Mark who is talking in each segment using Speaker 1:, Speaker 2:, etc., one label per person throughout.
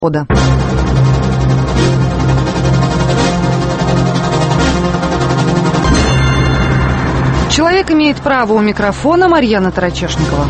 Speaker 1: «Свобода». Человек имеет право, у микрофона Марьяна Тарачешникова.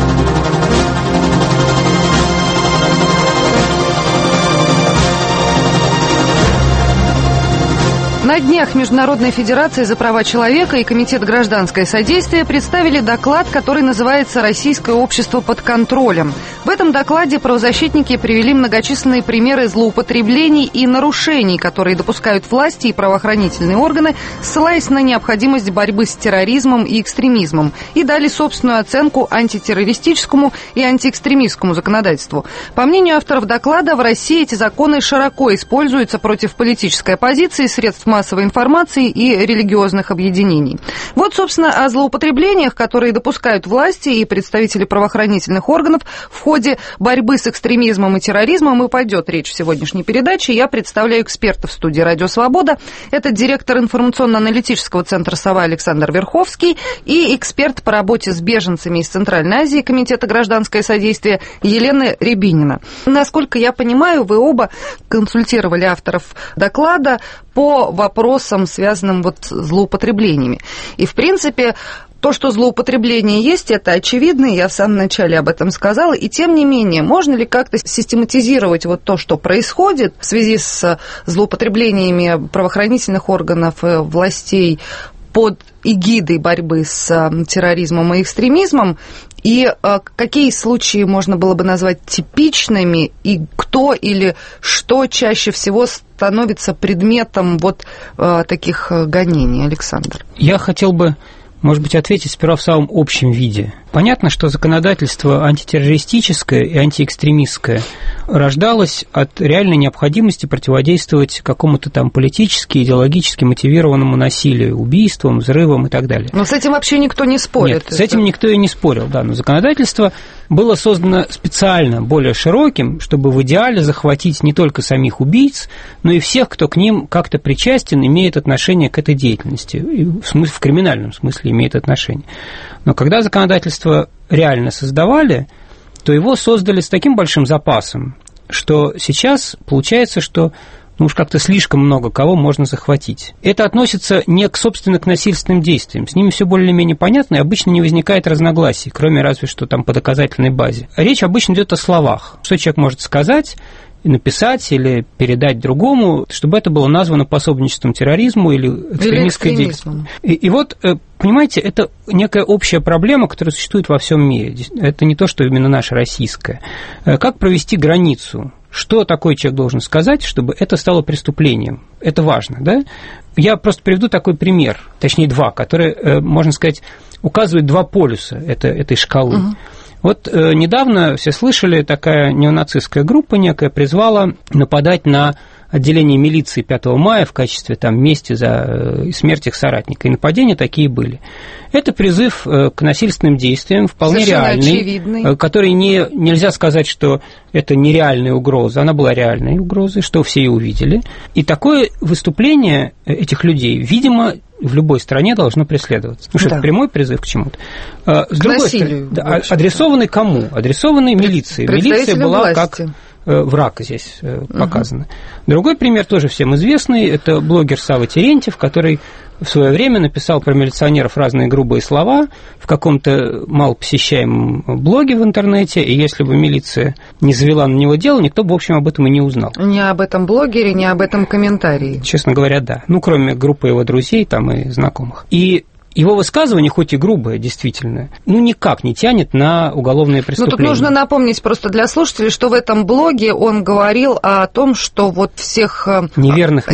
Speaker 1: На днях Международная федерация за права человека и Комитет гражданское содействие представили доклад, который называется «Российское общество под контролем». В этом докладе правозащитники привели многочисленные примеры злоупотреблений и нарушений, которые допускают власти и правоохранительные органы, ссылаясь на необходимость борьбы с терроризмом и экстремизмом, и дали собственную оценку антитеррористическому и антиэкстремистскому законодательству. По мнению авторов доклада, в России эти законы широко используются против политической оппозиции, средств массовой информации и религиозных объединений. Вот, собственно, о злоупотреблениях, которые допускают власти и представители правоохранительных органов в ходе борьбы с экстремизмом и терроризмом и пойдет речь в сегодняшней передаче. Я представляю эксперта в студии «Радио Свобода». Это директор информационно-аналитического центра «Сова» Александр Верховский и эксперт по работе с беженцами из Центральной Азии Комитета гражданское содействие Елена Рябинина. Насколько я понимаю, вы оба консультировали авторов доклада по вопросам, связанным вот с злоупотреблениями. И, в принципе, то, что злоупотребление есть, это очевидно, я в самом начале об этом сказала, и тем не менее, можно ли как-то систематизировать вот то, что происходит в связи с злоупотреблениями правоохранительных органов, властей под эгидой борьбы с терроризмом и экстремизмом, и какие случаи можно было бы назвать типичными, и кто или что чаще всего становится предметом вот таких гонений, Александр?
Speaker 2: Я хотел бы, может быть, ответить сперва в самом общем виде. Понятно, что законодательство антитеррористическое и антиэкстремистское рождалось от реальной необходимости противодействовать какому-то там политически, идеологически мотивированному насилию, убийствам, взрывам и так далее.
Speaker 1: Но с этим вообще никто не спорит.
Speaker 2: Нет, с этим никто и не спорил, да, но законодательство было создано специально более широким, чтобы в идеале захватить не только самих убийц, но и всех, кто к ним как-то причастен, имеет отношение к этой деятельности, в криминальном смысле имеет отношение. Но когда законодательство реально создавали, то его создали с таким большим запасом, что сейчас получается, что уж как-то слишком много кого можно захватить. Это относится не собственно к насильственным действиям. С ними все более-менее понятно, и обычно не возникает разногласий, кроме разве что там по доказательной базе. Речь обычно идет о словах. Что человек может сказать, написать или передать другому, чтобы это было названо пособничеством терроризму или экстремистской деятельностью. И вот, понимаете, это некая общая проблема, которая существует во всем мире. Это не то, что именно наша российская. Как провести границу? Что такой человек должен сказать, чтобы это стало преступлением? Это важно, да? Я просто приведу такой пример, точнее два, которые, можно сказать, указывают два полюса этой шкалы. Вот недавно, все слышали, такая неонацистская группа некая призвала нападать на отделение милиции 5 мая в качестве там мести за смерть их соратника. И нападения такие были. Это призыв к насильственным действиям, вполне реальный, очевидный, который нельзя сказать, что это нереальная угроза, она была реальной угрозой, что все и увидели. И такое выступление этих людей, видимо, в любой стране должно преследоваться. Потому что это прямой призыв к чему-то. С другой стороны, адресованный кому? Адресованный милиции. Милиция была власти. Как враг здесь показано. Другой пример тоже всем известный. Это блогер Сава Терентьев, который в свое время написал про милиционеров разные грубые слова в каком-то малопосещаемом блоге в интернете, и если бы милиция не завела на него дело, никто бы, в общем, об этом и не узнал.
Speaker 1: Ни об этом блогере, ни об этом комментарии.
Speaker 2: Честно говоря, да. Ну, кроме группы его друзей там и знакомых. И его высказывание, хоть и грубое, действительно, никак не тянет на уголовное преступление.
Speaker 1: Тут нужно напомнить просто для слушателей, что в этом блоге он говорил о том, что вот всех
Speaker 2: неверных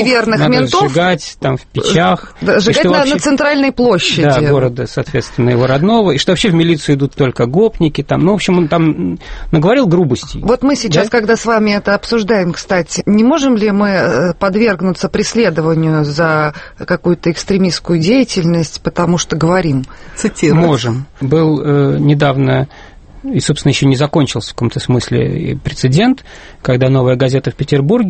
Speaker 2: ментов
Speaker 1: сжигать
Speaker 2: там в печах.
Speaker 1: Сжигать на центральной площади.
Speaker 2: Да, города, соответственно, его родного. И что вообще в милицию идут только гопники. Там, в общем, он там наговорил грубостей.
Speaker 1: Вот мы сейчас, когда с вами это обсуждаем, кстати, не можем ли мы подвергнуться преследованию за какую-то экстремистскую деятельность, потому что говорим, цитирую.
Speaker 2: Можем. Был недавно, и, собственно, еще не закончился в каком-то смысле прецедент, когда «Новая газета» в Петербурге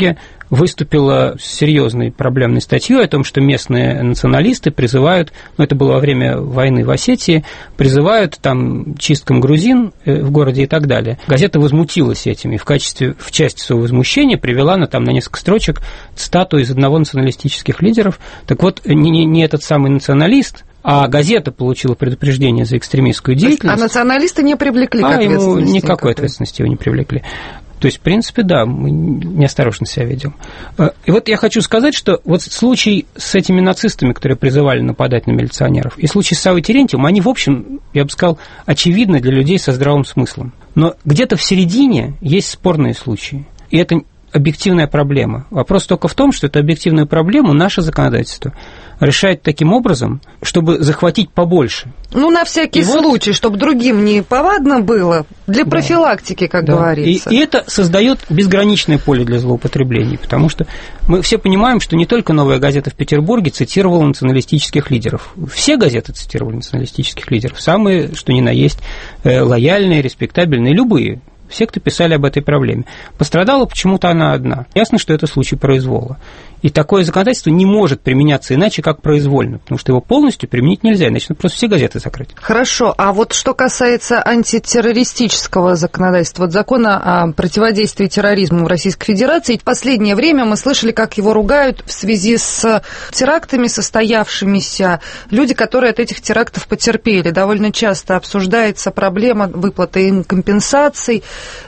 Speaker 2: выступила с серьезной проблемной статьей о том, что местные националисты призывают, это было во время войны в Осетии, призывают там чисткам грузин в городе и так далее. Газета возмутилась этим и в части своего возмущения привела на несколько строчек цитату из одного националистических лидеров. Так вот, не этот самый националист, а газета получила предупреждение за экстремистскую деятельность.
Speaker 1: А националисты не привлекли к ответственности?
Speaker 2: Ему никакой ответственности его не привлекли. То есть, в принципе, да, мы неосторожно себя ведем. И вот я хочу сказать, что вот случай с этими нацистами, которые призывали нападать на милиционеров, и случай с Саввой Терентьевым, они, в общем, я бы сказал, очевидны для людей со здравым смыслом. Но где-то в середине есть спорные случаи, и это объективная проблема. Вопрос только в том, что эту объективную проблему наше законодательство решает таким образом, чтобы захватить побольше.
Speaker 1: На всякий случай, чтобы другим не повадно было, для профилактики, как говорится.
Speaker 2: И это создает безграничное поле для злоупотреблений, потому что мы все понимаем, что не только «Новая газета» в Петербурге цитировала националистических лидеров. Все газеты цитировали националистических лидеров, самые, что ни на есть, лояльные, респектабельные, любые. Все, кто писали об этой проблеме. Пострадала почему-то она одна. Ясно, что это случай произвола. И такое законодательство не может применяться иначе, как произвольно, потому что его полностью применить нельзя, иначе просто все газеты закрыть.
Speaker 1: Хорошо, а вот что касается антитеррористического законодательства, закона о противодействии терроризму в Российской Федерации, в последнее время мы слышали, как его ругают в связи с терактами состоявшимися, люди, которые от этих терактов потерпели. Довольно часто обсуждается проблема выплаты им компенсаций,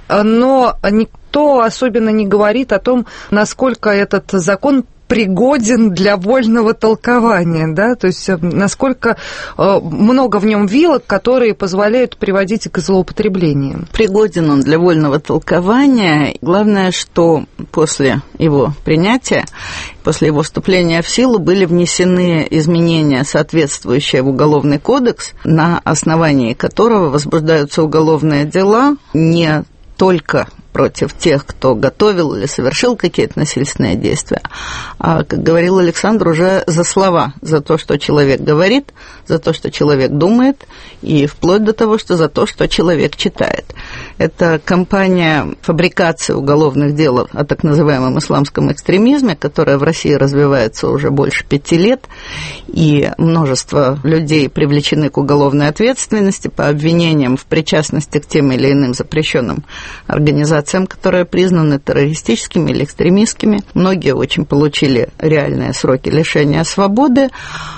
Speaker 1: но никто особенно не говорит о том, насколько этот закон пригоден для вольного толкования, да, то есть насколько много в нем вилок, которые позволяют приводить к злоупотреблениям.
Speaker 3: Пригоден он для вольного толкования. Главное, что после его принятия, после его вступления в силу были внесены изменения, соответствующие в Уголовный кодекс, на основании которого возбуждаются уголовные дела не только против тех, кто готовил или совершил какие-то насильственные действия, а, как говорил Александр, уже за слова, за то, что человек говорит, за то, что человек думает, и вплоть до того, что за то, что человек читает. Это кампания фабрикации уголовных дел о так называемом исламском экстремизме, которая в России развивается уже больше 5 лет, и множество людей привлечены к уголовной ответственности по обвинениям в причастности к тем или иным запрещенным организациям, которые признаны террористическими или экстремистскими. Многие очень получили реальные сроки лишения свободы.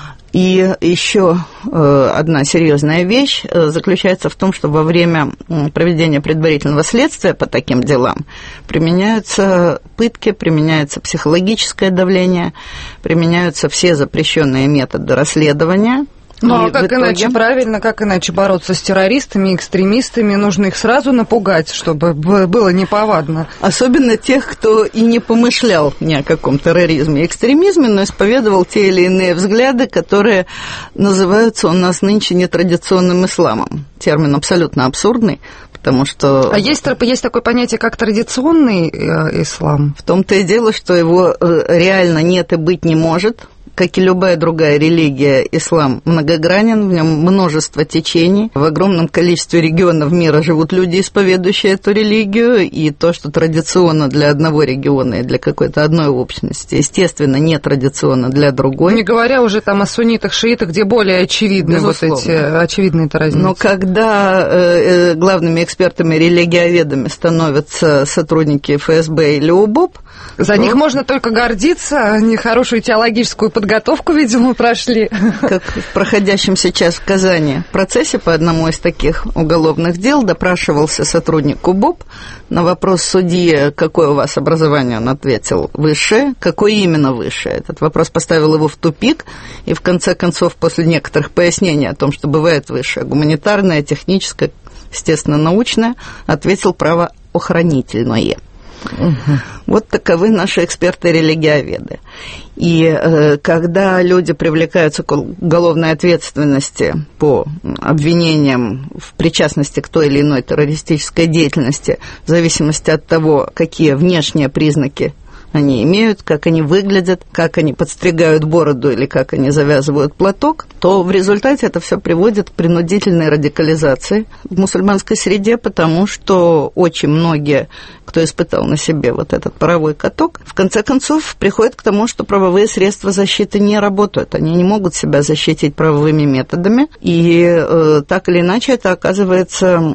Speaker 3: И еще одна серьезная вещь заключается в том, что во время проведения предварительного следствия по таким делам применяются пытки, применяется психологическое давление, применяются все запрещенные методы расследования.
Speaker 1: Ну, а как иначе, правильно, как иначе бороться с террористами, экстремистами? Нужно их сразу напугать, чтобы было неповадно.
Speaker 3: Особенно тех, кто и не помышлял ни о каком терроризме и экстремизме, но исповедовал те или иные взгляды, которые называются у нас нынче нетрадиционным исламом. Термин абсолютно абсурдный, потому что...
Speaker 1: А есть такое понятие, как традиционный ислам?
Speaker 3: В том-то и дело, что его реально нет и быть не может. Как и любая другая религия, ислам многогранен, в нем множество течений. В огромном количестве регионов мира живут люди, исповедующие эту религию, и то, что традиционно для одного региона и для какой-то одной общности, естественно, не традиционно для другой.
Speaker 1: Не говоря уже там о суннитах, шиитах, где более очевидны
Speaker 3: безусловно.
Speaker 1: Вот эти очевидные разницы.
Speaker 3: Но когда главными экспертами, религиоведами становятся сотрудники ФСБ или УБОП,
Speaker 1: за них можно только гордиться, они хорошую теологическую подготовку, видимо, прошли.
Speaker 3: Как в проходящем сейчас в Казани процессе по одному из таких уголовных дел допрашивался сотрудник УБОП. На вопрос судьи, какое у вас образование, он ответил: высшее. Какое именно высшее? Этот вопрос поставил его в тупик, и в конце концов, после некоторых пояснений о том, что бывает высшее, гуманитарное, техническое, естественно, научное, ответил: правоохранительное. Угу. Вот таковы наши эксперты-религиоведы. И когда люди привлекаются к уголовной ответственности по обвинениям в причастности к той или иной террористической деятельности, в зависимости от того, какие внешние признаки они имеют, как они выглядят, как они подстригают бороду или как они завязывают платок, то в результате это все приводит к принудительной радикализации в мусульманской среде, потому что очень многие, кто испытал на себе вот этот паровой каток, в конце концов приходят к тому, что правовые средства защиты не работают, они не могут себя защитить правовыми методами, и так или иначе это оказывается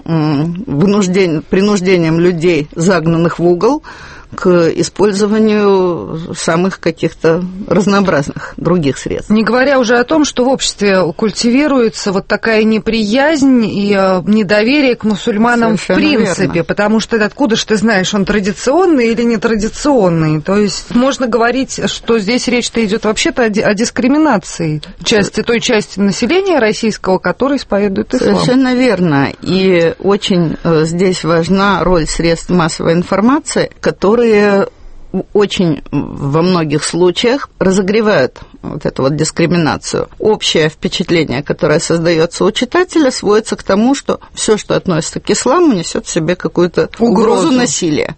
Speaker 3: принуждением людей, загнанных в угол, к использованию самых каких-то разнообразных других средств.
Speaker 1: Не говоря уже о том, что в обществе культивируется вот такая неприязнь и недоверие к мусульманам совершенно в принципе, верно. Потому что откуда ж ты знаешь, он традиционный или нетрадиционный? То есть можно говорить, что здесь речь-то идет вообще-то о дискриминации той части населения российского, которая исповедует ислам.
Speaker 3: Совершенно верно. И очень здесь важна роль средств массовой информации, которые очень во многих случаях разогревают вот эту вот дискриминацию. Общее впечатление, которое создается у читателя, сводится к тому, что все, что относится к исламу, несет в себе какую-то угрозу насилия.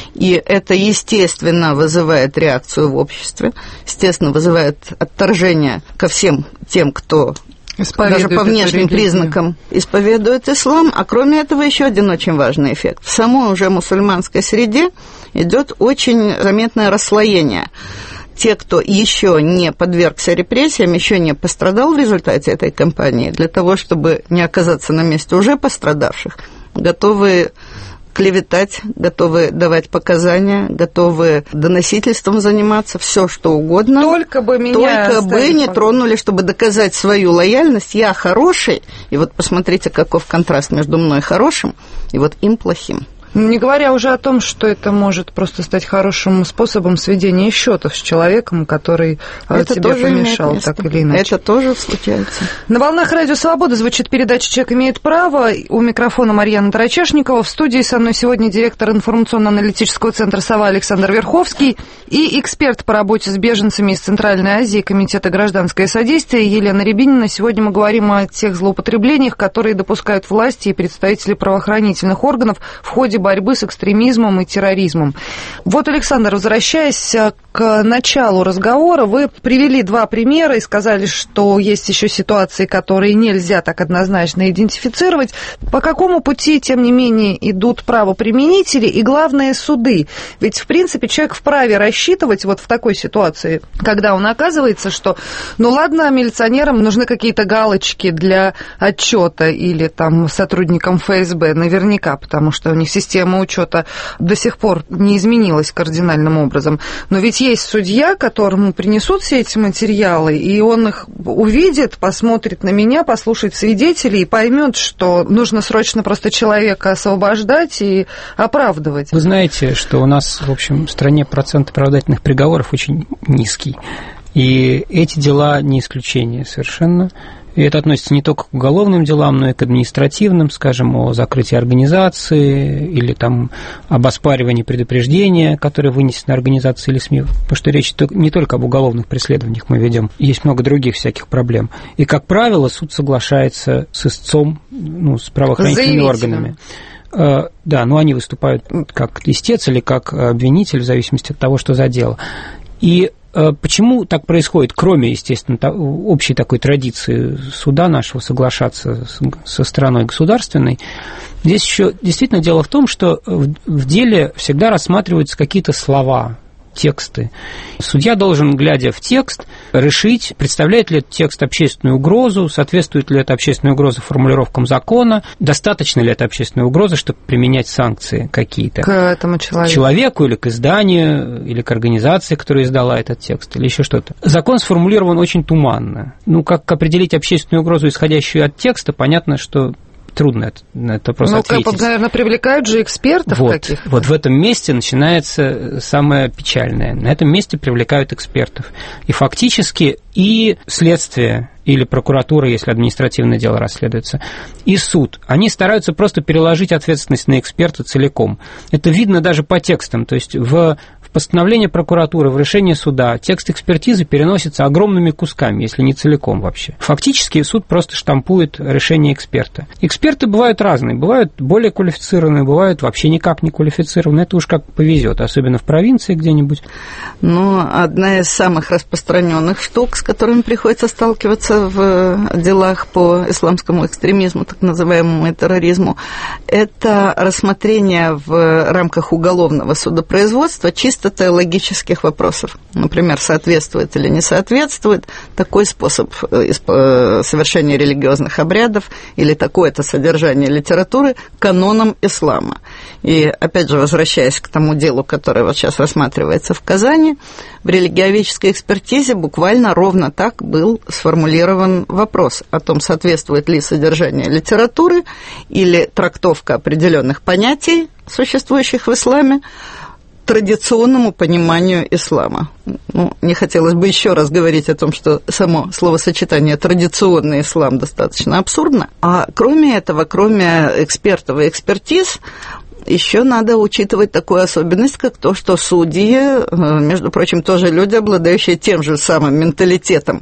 Speaker 3: И это, естественно, вызывает реакцию в обществе, естественно, вызывает отторжение ко всем тем, кто даже по внешним признакам исповедует ислам. А кроме этого еще один очень важный эффект. В самой уже мусульманской среде идет очень заметное расслоение. Те, кто еще не подвергся репрессиям, еще не пострадал в результате этой кампании, для того, чтобы не оказаться на месте уже пострадавших, готовы клеветать, готовы давать показания, готовы доносительством заниматься, все что угодно.
Speaker 1: Только бы
Speaker 3: не тронули, чтобы доказать свою лояльность. Я хороший, и вот посмотрите, каков контраст между мной хорошим и вот им плохим.
Speaker 1: Не говоря уже о том, что это может просто стать хорошим способом сведения счетов с человеком, который тебе помешал, так или иначе.
Speaker 3: Это тоже случается.
Speaker 1: На волнах Радио Свобода звучит передача «Человек имеет право». У микрофона Марьяна Тарачешникова. В студии со мной сегодня директор информационно-аналитического центра «Сова» Александр Верховский и эксперт по работе с беженцами из Центральной Азии Комитета гражданское содействие Елена Рябинина. Сегодня мы говорим о тех злоупотреблениях, которые допускают власти и представители правоохранительных органов в ходе борьбы с экстремизмом и терроризмом. Вот, Александр, возвращаясь к началу разговора, вы привели два примера и сказали, что есть еще ситуации, которые нельзя так однозначно идентифицировать. По какому пути, тем не менее, идут правоприменители и, главное, суды? Ведь, в принципе, человек вправе рассчитывать вот в такой ситуации, когда он оказывается, что, ну ладно, милиционерам нужны какие-то галочки для отчета или там сотрудникам ФСБ, наверняка, потому что у них система учета до сих пор не изменилась кардинальным образом. Но ведь есть судья, которому принесут все эти материалы, и он их увидит, посмотрит на меня, послушает свидетелей и поймет, что нужно срочно просто человека освобождать и оправдывать.
Speaker 2: Вы знаете, что у нас, в общем, в стране процент оправдательных приговоров очень низкий. И эти дела не исключение совершенно. И это относится не только к уголовным делам, но и к административным, скажем, о закрытии организации или там об оспаривании предупреждения, которое вынесено организацией или СМИ. Потому что речь не только об уголовных преследованиях мы ведем, есть много других всяких проблем. И, как правило, суд соглашается с истцом, с правоохранительными органами. Да, но они выступают как истец или как обвинитель, в зависимости от того, что за дело. И почему так происходит, кроме, естественно, общей такой традиции суда нашего соглашаться со стороной государственной, здесь еще действительно дело в том, что в деле всегда рассматриваются какие-то слова, тексты. Судья должен, глядя в текст, решить, представляет ли этот текст общественную угрозу, соответствует ли эта общественная угроза формулировкам закона, достаточно ли эта общественная угроза, чтобы применять санкции какие-то.
Speaker 1: К этому человеку.
Speaker 2: К человеку или к изданию, или к организации, которая издала этот текст, или еще что-то. Закон сформулирован очень туманно. Как определить общественную угрозу, исходящую от текста, понятно, что трудно на этот вопрос ответить.
Speaker 1: Наверное, привлекают же экспертов каких-то.
Speaker 2: Вот в этом месте начинается самое печальное. На этом месте привлекают экспертов. И фактически и следствие, или прокуратура, если административное дело расследуется, и суд, они стараются просто переложить ответственность на эксперта целиком. Это видно даже по текстам. То есть в в постановление прокуратуры, в решение суда текст экспертизы переносится огромными кусками, если не целиком вообще. Фактически суд просто штампует решение эксперта. Эксперты бывают разные, бывают более квалифицированные, бывают вообще никак не квалифицированные, это уж как повезет, особенно в провинции где-нибудь.
Speaker 3: Ну, одна из самых распространенных штук, с которыми приходится сталкиваться в делах по исламскому экстремизму, так называемому, и терроризму, это рассмотрение в рамках уголовного судопроизводства чисто теологических вопросов. Например, соответствует или не соответствует такой способ совершения религиозных обрядов или такое-то содержание литературы канонам ислама. И, опять же, возвращаясь к тому делу, которое вот сейчас рассматривается в Казани, в религиоведческой экспертизе буквально ровно так был сформулирован вопрос о том, соответствует ли содержание литературы или трактовка определенных понятий, существующих в исламе, традиционному пониманию ислама. Ну, не хотелось бы еще раз говорить о том, что само словосочетание «традиционный ислам» достаточно абсурдно. А кроме этого, кроме экспертов и экспертиз, еще надо учитывать такую особенность, как то, что судьи, между прочим, тоже люди, обладающие тем же самым менталитетом,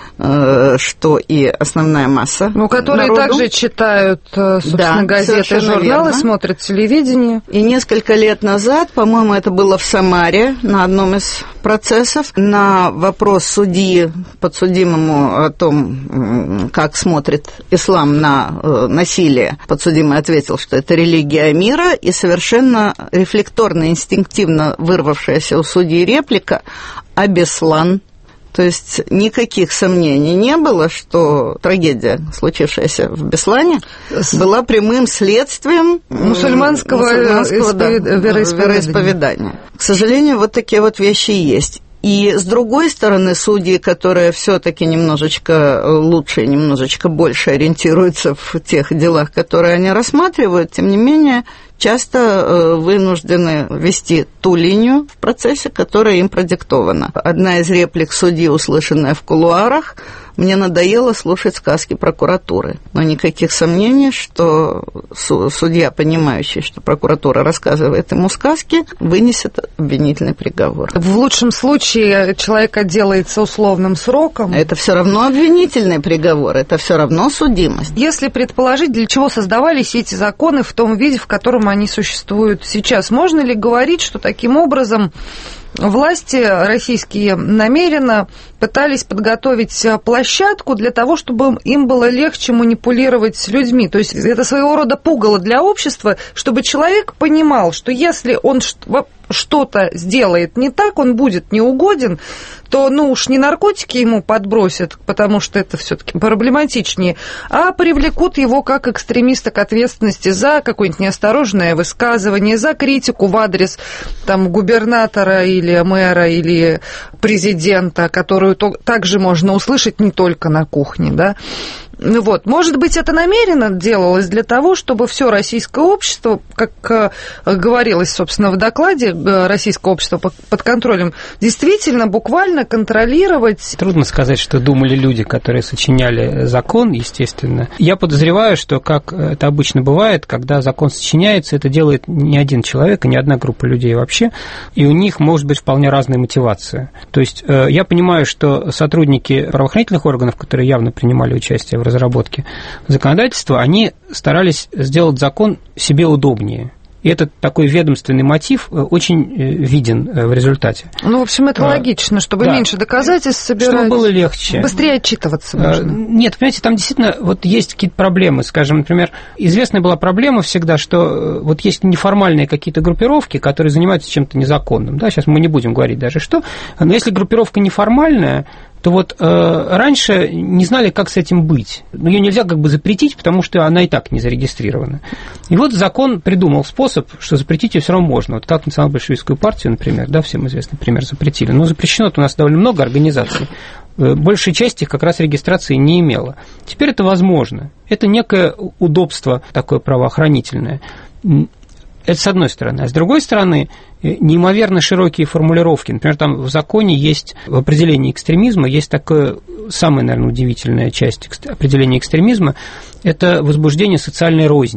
Speaker 3: что и основная масса
Speaker 1: которые народу. Также читают, собственно, газеты, журналы, верно. Смотрят телевидение.
Speaker 3: И несколько лет назад, по-моему, это было в Самаре, на одном из процессов, на вопрос судьи подсудимому о том, как смотрит ислам на насилие, подсудимый ответил, что это религия мира, и совершенно рефлекторно, инстинктивно вырвавшаяся у судьи реплика «Абеслан». То есть никаких сомнений не было, что трагедия, случившаяся в Беслане, была прямым следствием мусульманского вероисповедания. К сожалению, вот такие вот вещи есть. И, с другой стороны, судьи, которые все-таки немножечко лучше, немножечко больше ориентируются в тех делах, которые они рассматривают, тем не менее, часто вынуждены вести ту линию в процессе, которая им продиктована. Одна из реплик судьи, услышанная в кулуарах: «Мне надоело слушать сказки прокуратуры». Но никаких сомнений, что судья, понимающий, что прокуратура рассказывает ему сказки, вынесет обвинительный приговор.
Speaker 1: В лучшем случае человек отделается условным сроком.
Speaker 3: Это все равно обвинительный приговор, это все равно судимость.
Speaker 1: Если предположить, для чего создавались эти законы в том виде, в котором они существуют сейчас, можно ли говорить, что таким образом власти российские намеренно пытались подготовить площадку для того, чтобы им было легче манипулировать людьми? То есть это своего рода пугало для общества, чтобы человек понимал, что если он что-то сделает не так, он будет неугоден, то, уж не наркотики ему подбросят, потому что это все-таки проблематичнее, а привлекут его как экстремиста к ответственности за какое-нибудь неосторожное высказывание, за критику в адрес губернатора или мэра или президента, которую также можно услышать не только на кухне, да. Вот. Может быть, это намеренно делалось для того, чтобы все российское общество, как говорилось, собственно, в докладе, российское общество под контролем, действительно буквально контролировать.
Speaker 2: Трудно сказать, что думали люди, которые сочиняли закон, естественно. Я подозреваю, что, как это обычно бывает, когда закон сочиняется, это делает не один человек, и не одна группа людей вообще, и у них может быть вполне разная мотивация. То есть я понимаю, что сотрудники правоохранительных органов, которые явно принимали участие в разработке законодательства, они старались сделать закон себе удобнее. И этот такой ведомственный мотив очень виден в результате.
Speaker 1: В общем, это логично, чтобы меньше доказательств собирать.
Speaker 2: Чтобы было легче.
Speaker 1: Быстрее отчитываться можно.
Speaker 2: Нет, понимаете, там действительно есть какие-то проблемы. Скажем, например, известная была проблема всегда, что есть неформальные какие-то группировки, которые занимаются чем-то незаконным. Да, сейчас мы не будем говорить даже что. Но если группировка неформальная, то раньше не знали, как с этим быть. Но ее нельзя запретить, потому что она и так не зарегистрирована. И закон придумал способ, что запретить ее все равно можно. Как национал-большевистскую партию, например, да, всем известный пример, запретили. Но запрещено у нас довольно много организаций. Большая часть их как раз регистрации не имела. Теперь это возможно. Это некое удобство такое правоохранительное. Это с одной стороны. А с другой стороны, неимоверно широкие формулировки. Например, там в законе есть, в определении экстремизма, есть такая самая, наверное, удивительная часть определения экстремизма – это возбуждение социальной розни.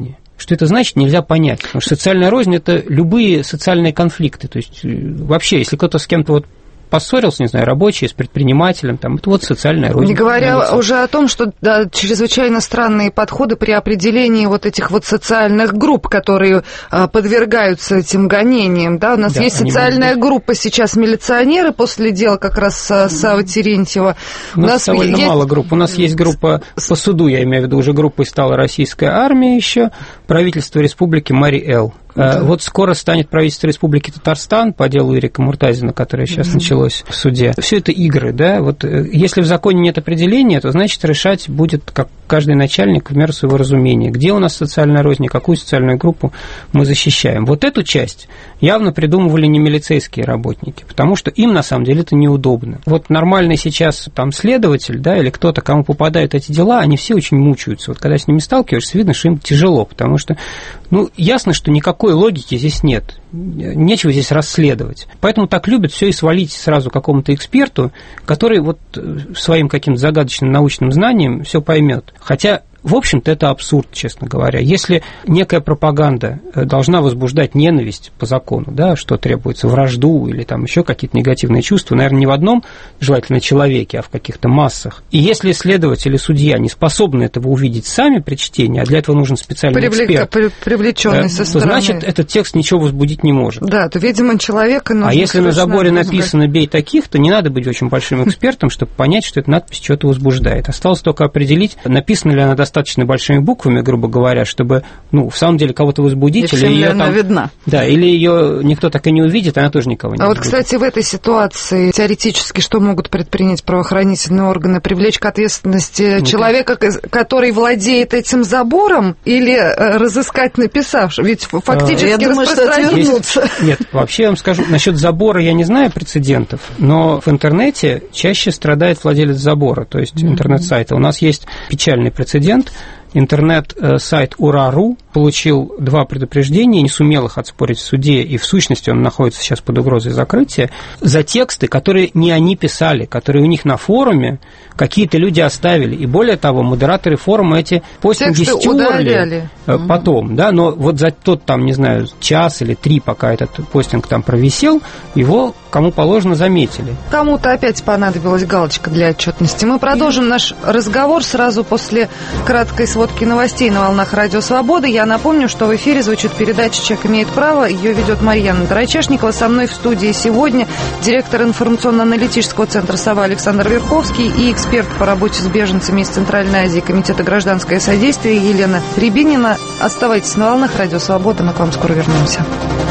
Speaker 2: Что это значит, нельзя понять. Потому что социальная рознь – это любые социальные конфликты. То есть вообще, если кто-то с кем-то вот поссорился, не знаю, рабочий с предпринимателем, там, это вот социальная рознь.
Speaker 1: Не говоря уже о том, что да, чрезвычайно странные подходы при определении вот этих вот социальных групп, которые подвергаются этим гонениям. Да? У нас есть социальная группа сейчас милиционеры после дела как раз Саввы Терентьева.
Speaker 2: У нас довольно мало групп. У нас есть группа по суду, я имею в виду, уже группой стала Российская армия еще, правительство республики Мари-Эл. Вот скоро станет правительство Республики Татарстан по делу Ирика Муртазина, которое сейчас началось в суде. Все это игры, да, вот если в законе нет определения, то значит решать будет как каждый начальник в меру своего разумения, где у нас социальная рознь, какую социальную группу мы защищаем. Вот эту часть явно придумывали не милицейские работники, потому что им на самом деле это неудобно. Вот нормальный сейчас там следователь, да, или кто-то, кому попадают эти дела, они все очень мучаются. Вот когда с ними сталкиваешься, видно, что им тяжело, потому что, ну, ясно, что никакой логики здесь нет, нечего здесь расследовать. Поэтому так любят все и свалить сразу какому-то эксперту, который вот своим каким-то загадочным научным знанием все поймет. Хотя, в общем-то, это абсурд, честно говоря. Если некая пропаганда должна возбуждать ненависть по закону, да, что требуется, вражду или там еще какие-то негативные чувства, наверное, не в одном желательно человеке, а в каких-то массах. И если следователь или судья не способны этого увидеть сами при чтении, а для этого нужен специальный эксперт,
Speaker 1: привлеченный со стороны,
Speaker 2: то значит, этот текст ничего возбудить не может.
Speaker 1: Да, то, видимо, человека нужно...
Speaker 2: А если на заборе написано «бей таких», то не надо быть очень большим экспертом, чтобы понять, что эта надпись что-то возбуждает. Осталось только определить, написана ли она достаточно большими буквами, грубо говоря, чтобы, ну, в самом деле кого-то возбудить, или ее там, видна. Да, или ее никто так и не увидит, она тоже никого не возбудит.
Speaker 1: Вот, кстати, в этой ситуации теоретически что могут предпринять правоохранительные органы? Привлечь к ответственности человека, который владеет этим забором, или разыскать написавшего? Ведь фактически распространиться.
Speaker 2: Нет, вообще я вам скажу, насчет забора я не знаю прецедентов, но в интернете чаще страдает владелец забора, то есть интернет-сайта. У нас есть печальный прецедент. Интернет-сайт Ура.ру получил 2 предупреждения, не сумел их отспорить в суде, и в сущности он находится сейчас под угрозой закрытия, за тексты, которые не они писали, которые у них на форуме какие-то люди оставили. И более того, модераторы форума эти постинги стерли потом, да, но вот за тот, там, не знаю, час или 3, пока этот постинг там провисел, его кому положено заметили.
Speaker 1: Кому-то опять понадобилась галочка для отчетности. Мы продолжим наш разговор сразу после краткой сводки новостей на волнах Радио Свобода. Я напомню, что в эфире звучит передача «Человек имеет право». Ее ведет Марьяна Тарачешникова. Со мной в студии сегодня директор информационно-аналитического центра «Сова» Александр Верховский и эксперт по работе с беженцами из Центральной Азии Комитета гражданское содействие Елена Рябинина. Оставайтесь на волнах Радио Свобода. Мы к вам скоро вернемся.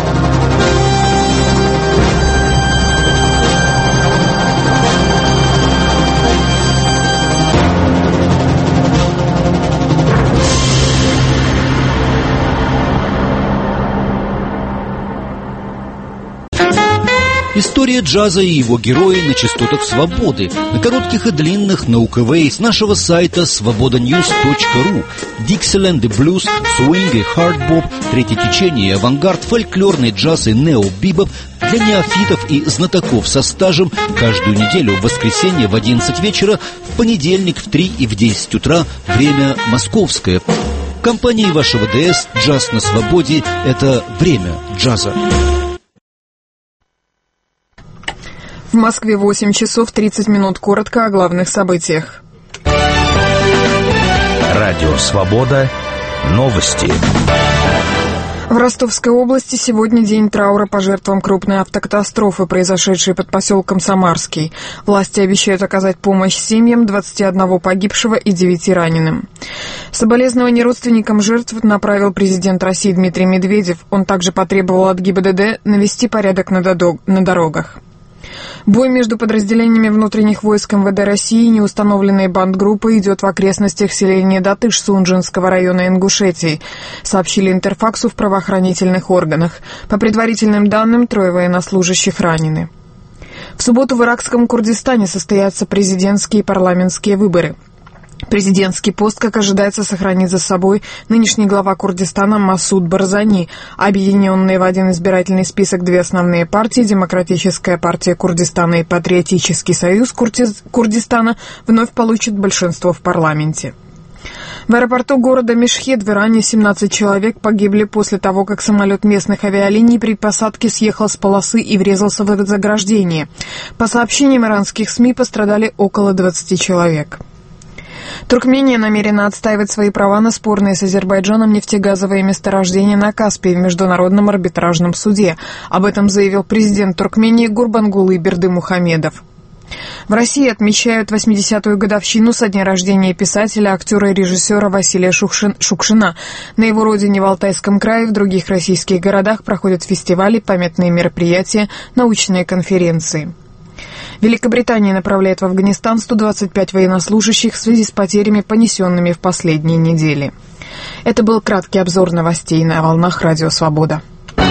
Speaker 4: История джаза и его герои на частотах свободы, на коротких и длинных, на УКВ, с нашего сайта svobodanews.ru. Диксиленд и блюз, свинг и хардбоп, третье течение, авангард, фольклорный джаз и нео-бибоп для неофитов и знатоков со стажем каждую неделю в воскресенье в 11 вечера, в понедельник в 3 и в 10 утра, время московское. В компании вашего ДС «Джаз на свободе» – это время джаза.
Speaker 5: В Москве 8 часов 30 минут. Коротко о главных событиях.
Speaker 6: Радио «Свобода». Новости.
Speaker 5: В Ростовской области сегодня день траура по жертвам крупной автокатастрофы, произошедшей под поселком Самарский. Власти обещают оказать помощь семьям 21 погибшего и 9 раненым. Соболезнования родственникам жертв направил президент России Дмитрий Медведев. Он также потребовал от ГИБДД навести порядок на дорогах. Бой между подразделениями внутренних войск МВД России и неустановленной бандгруппой идет в окрестностях селения Датыш Сунжинского района Ингушетии, сообщили Интерфаксу в правоохранительных органах. По предварительным данным, 3 военнослужащих ранены. В субботу в иракском Курдистане состоятся президентские и парламентские выборы. Президентский пост, как ожидается, сохранит за собой нынешний глава Курдистана Масуд Барзани. Объединенные в один избирательный список 2 основные партии, Демократическая партия Курдистана и Патриотический союз Курдистана, вновь получат большинство в парламенте. В аэропорту города Мешхед в Иране 17 человек погибли после того, как самолет местных авиалиний при посадке съехал с полосы и врезался в заграждение. По сообщениям иранских СМИ, пострадали около 20 человек. Туркмения намерена отстаивать свои права на спорные с Азербайджаном нефтегазовые месторождения на Каспии в Международном арбитражном суде. Об этом заявил президент Туркмении Гурбангулы Бердымухамедов. В России отмечают 80-ю годовщину со дня рождения писателя, актера и режиссера Василия Шукшина. На его родине в Алтайском крае и в других российских городах проходят фестивали, памятные мероприятия, научные конференции. Великобритания направляет в Афганистан 125 военнослужащих в связи с потерями, понесенными в последние недели. Это был краткий обзор новостей на волнах Радио Свобода.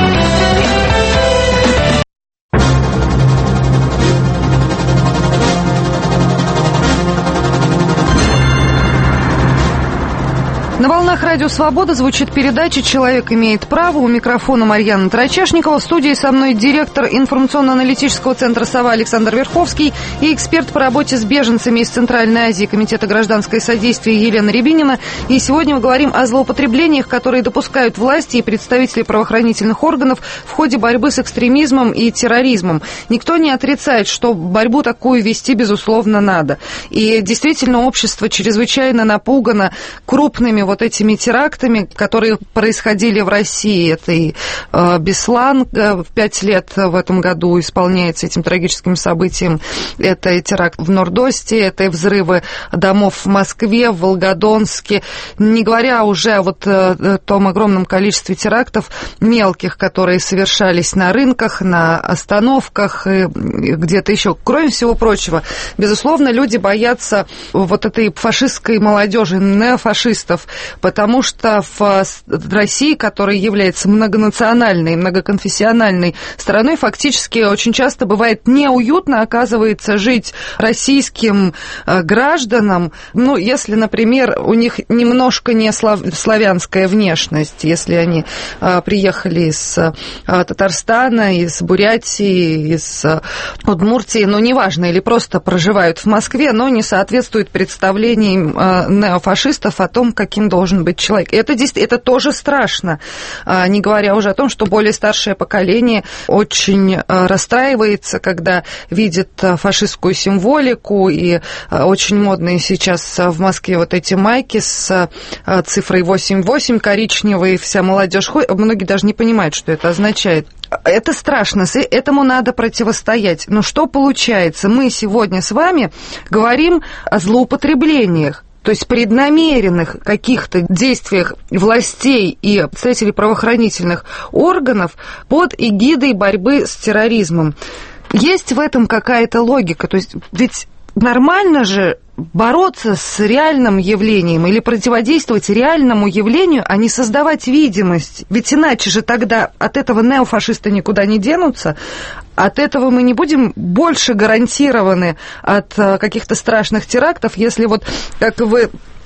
Speaker 1: На волнах Радио Свобода звучит передача «Человек имеет право». У микрофона Марьяна Тарачешникова. В студии со мной директор информационно-аналитического центра «Сова» Александр Верховский и эксперт по работе с беженцами из Центральной Азии Комитета гражданское содействие Елена Рябинина. И сегодня мы говорим о злоупотреблениях, которые допускают власти и представители правоохранительных органов в ходе борьбы с экстремизмом и терроризмом. Никто не отрицает, что борьбу такую вести, безусловно, надо. И действительно, общество чрезвычайно напугано крупными вот этими терактами, которые происходили в России. Это и Беслан, 5 лет в этом году исполняется этим трагическим событием. Это и теракт в Нордосте, это и взрывы домов в Москве, в Волгодонске. Не говоря уже о вот том огромном количестве терактов мелких, которые совершались на рынках, на остановках, и где-то еще. Кроме всего прочего, безусловно, люди боятся вот этой фашистской молодежи, неофашистов, потому что в России, которая является многонациональной, многоконфессиональной страной, фактически очень часто бывает неуютно, оказывается, жить российским гражданам, ну, если, например, у них немножко не славянская внешность, если они приехали из Татарстана, из Бурятии, из Удмуртии, ну, неважно, или просто проживают в Москве, но не соответствуют представлениям неофашистов о том, каким должен быть человек. Это тоже страшно, не говоря уже о том, что более старшее поколение очень расстраивается, когда видит фашистскую символику, и очень модные сейчас в Москве вот эти майки с цифрой 88 коричневые, вся молодежь ходит, многие даже не понимают, что это означает. Это страшно, этому надо противостоять. Но что получается? Мы сегодня с вами говорим о злоупотреблениях, то есть преднамеренных каких-то действиях властей и представителей правоохранительных органов под эгидой борьбы с терроризмом. Есть в этом какая-то логика? То есть ведь нормально же бороться с реальным явлением или противодействовать реальному явлению, а не создавать видимость. Ведь иначе же тогда от этого неофашисты никуда не денутся, от этого мы не будем больше гарантированы от каких-то страшных терактов, если вот, как вы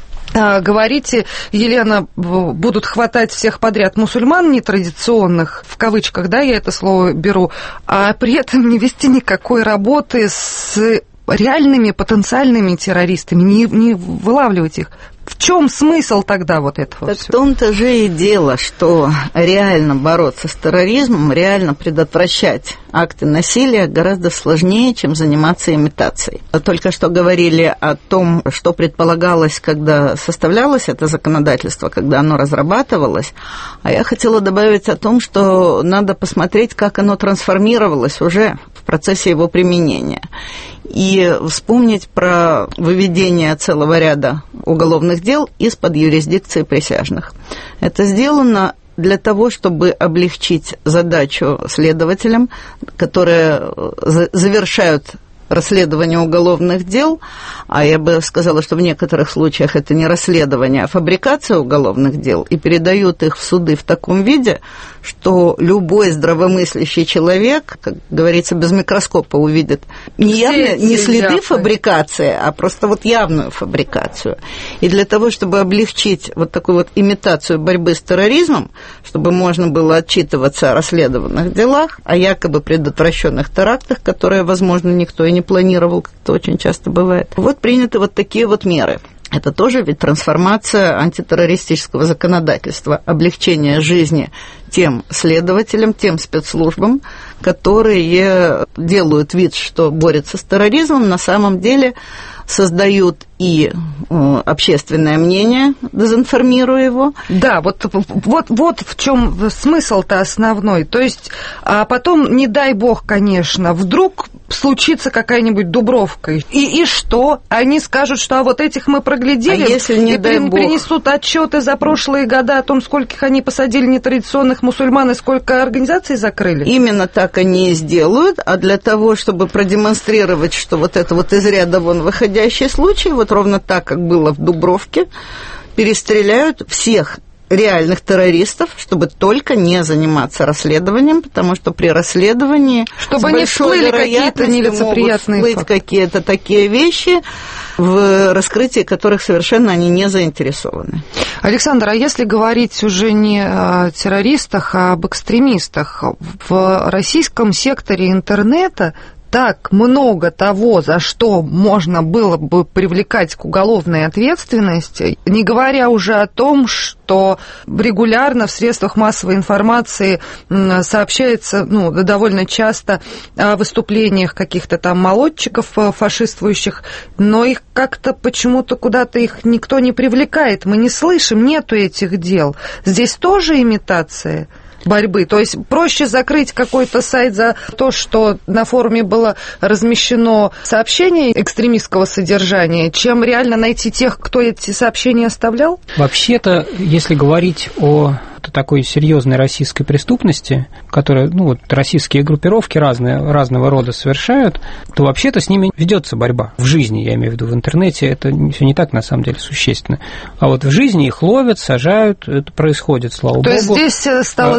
Speaker 1: говорите, Елена, будут хватать всех подряд мусульман нетрадиционных, в кавычках, да, я это слово беру, а при этом не вести никакой работы с реальными потенциальными террористами, не вылавливать их. В чем смысл тогда вот этого
Speaker 3: Так
Speaker 1: всего?
Speaker 3: В том-то же и дело, что реально бороться с терроризмом, реально предотвращать акты насилия гораздо сложнее, чем заниматься имитацией. Только что говорили о том, что предполагалось, когда составлялось это законодательство, когда оно разрабатывалось, а я хотела добавить о том, что надо посмотреть, как оно трансформировалось уже в процессе его применения. И вспомнить про выведение целого ряда уголовных дел из-под юрисдикции присяжных. Это сделано для того, чтобы облегчить задачу следователям, которые завершают расследование уголовных дел, а я бы сказала, что в некоторых случаях это не расследование, а фабрикация уголовных дел, и передают их в суды в таком виде, что любой здравомыслящий человек, как говорится, без микроскопа увидит не следы фабрикации, а просто вот явную фабрикацию. И для того, чтобы облегчить вот такую вот имитацию борьбы с терроризмом, чтобы можно было отчитываться о расследованных делах, о якобы предотвращенных терактах, которые, возможно, никто и не планировал, как это очень часто бывает. Вот приняты вот такие вот меры. Это тоже ведь трансформация антитеррористического законодательства, облегчение жизни тем следователям, тем спецслужбам, которые делают вид, что борются с терроризмом, на самом деле создают и общественное мнение, дезинформируя его.
Speaker 1: Да, вот в чем смысл-то основной. То есть, а потом, не дай бог, конечно, вдруг случится какая-нибудь Дубровка. И что? Они скажут, что вот этих мы проглядели,
Speaker 3: если, не дай бог,
Speaker 1: принесут отчеты за прошлые года о том, скольких они посадили нетрадиционных мусульман и сколько организаций закрыли?
Speaker 3: Именно так они и сделают, а для того, чтобы продемонстрировать, что вот это вот из ряда вон выходящий случай, вот ровно так, как было в Дубровке, перестреляют всех реальных террористов, чтобы только не заниматься расследованием, потому что при расследовании
Speaker 1: чтобы не всплыли какие-то нелицеприятные
Speaker 3: могут всплыть какие-то такие вещи, в раскрытии которых совершенно они не заинтересованы.
Speaker 1: Александр, а если говорить уже не о террористах, а об экстремистах, в российском секторе интернета так много того, за что можно было бы привлекать к уголовной ответственности, не говоря уже о том, что регулярно в средствах массовой информации сообщается, довольно часто о выступлениях каких-то там молодчиков фашистующих, но их как-то почему-то куда-то их никто не привлекает, мы не слышим, нету этих дел. Здесь тоже имитация борьбы. То есть проще закрыть какой-то сайт за то, что на форуме было размещено сообщение экстремистского содержания, чем реально найти тех, кто эти сообщения оставлял?
Speaker 2: Вообще-то, если говорить о такой серьезной российской преступности, которую, российские группировки разного рода совершают, то вообще-то с ними ведется борьба. В жизни, я имею в виду, в интернете это все не так, на самом деле, существенно. А вот в жизни их ловят, сажают, это происходит, слава богу.
Speaker 1: То есть здесь стало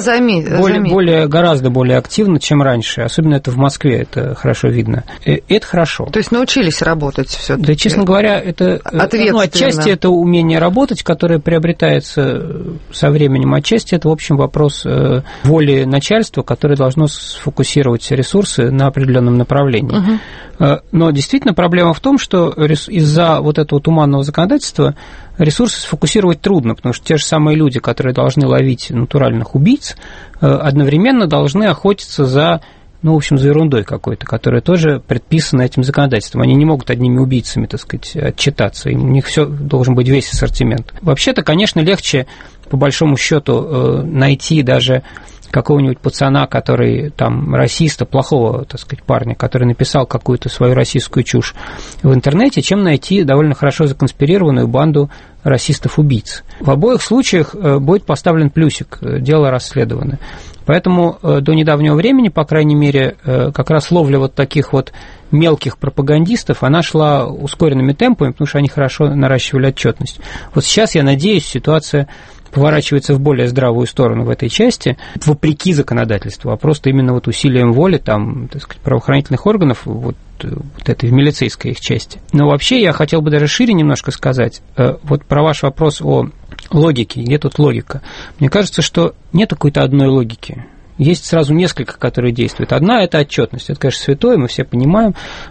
Speaker 2: гораздо более активно, чем раньше. Особенно это в Москве, это хорошо видно. Это хорошо.
Speaker 1: То есть научились работать все-таки?
Speaker 2: Да, честно говоря, это отчасти это умение работать, которое приобретается со временем, отчасти это, в общем, вопрос воли начальства, которое должно сфокусировать ресурсы на определенном направлении. Но действительно проблема в том, что из-за вот этого туманного законодательства ресурсы сфокусировать трудно, потому что те же самые люди, которые должны ловить натуральных убийц, одновременно должны охотиться за за ерундой какой-то, которая тоже предписана этим законодательством. Они не могут одними убийцами, так сказать, отчитаться. У них все должен быть весь ассортимент. Вообще-то, конечно, легче, по большому счету, найти даже какого-нибудь пацана, который там расиста, плохого, так сказать, парня, который написал какую-то свою российскую чушь в интернете, чем найти довольно хорошо законспирированную банду расистов-убийц. В обоих случаях будет поставлен плюсик, дело расследовано. Поэтому до недавнего времени, по крайней мере, как раз ловля вот таких вот мелких пропагандистов, она шла ускоренными темпами, потому что они хорошо наращивали отчетность. Вот сейчас, я надеюсь, ситуация поворачивается в более здравую сторону в этой части, вопреки законодательству, а просто именно вот усилием воли там, так сказать, правоохранительных органов, вот этой милицейской их части. Но вообще я хотел бы даже шире немножко сказать, вот про ваш вопрос о логике, где тут логика. Мне кажется, что нет какой-то одной логики. Есть сразу несколько, которые действуют. Одна – это отчетность. Это, конечно, святое, мы все понимаем.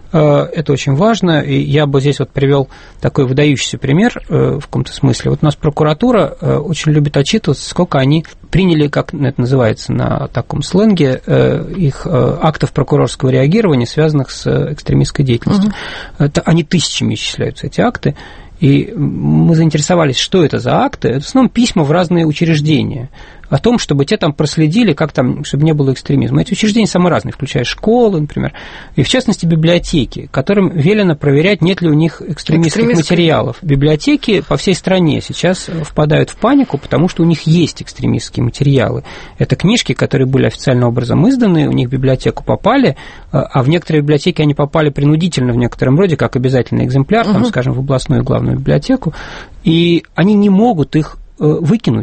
Speaker 2: Это очень важно. И я бы здесь вот привел такой выдающийся пример в каком-то смысле. Вот у нас прокуратура очень любит отчитываться, сколько они приняли, как это называется на таком сленге, их актов прокурорского реагирования, связанных с экстремистской деятельностью. Они тысячами исчисляются, эти акты. И мы заинтересовались, что это за акты. Это в основном письма в разные учреждения о том, чтобы те там проследили, как там, чтобы не было экстремизма. Эти учреждения самые разные, включая школы, например, и в частности библиотеки, которым велено проверять, нет ли у них экстремистских материалов. Библиотеки по всей стране сейчас впадают в панику, потому что у них есть экстремистские материалы. Это книжки, которые были официальным образом изданы, у них в библиотеку попали, а в некоторые библиотеки они попали принудительно в некотором роде, как обязательный экземпляр, там, скажем, в областную главную библиотеку, и они не могут их выкинуть.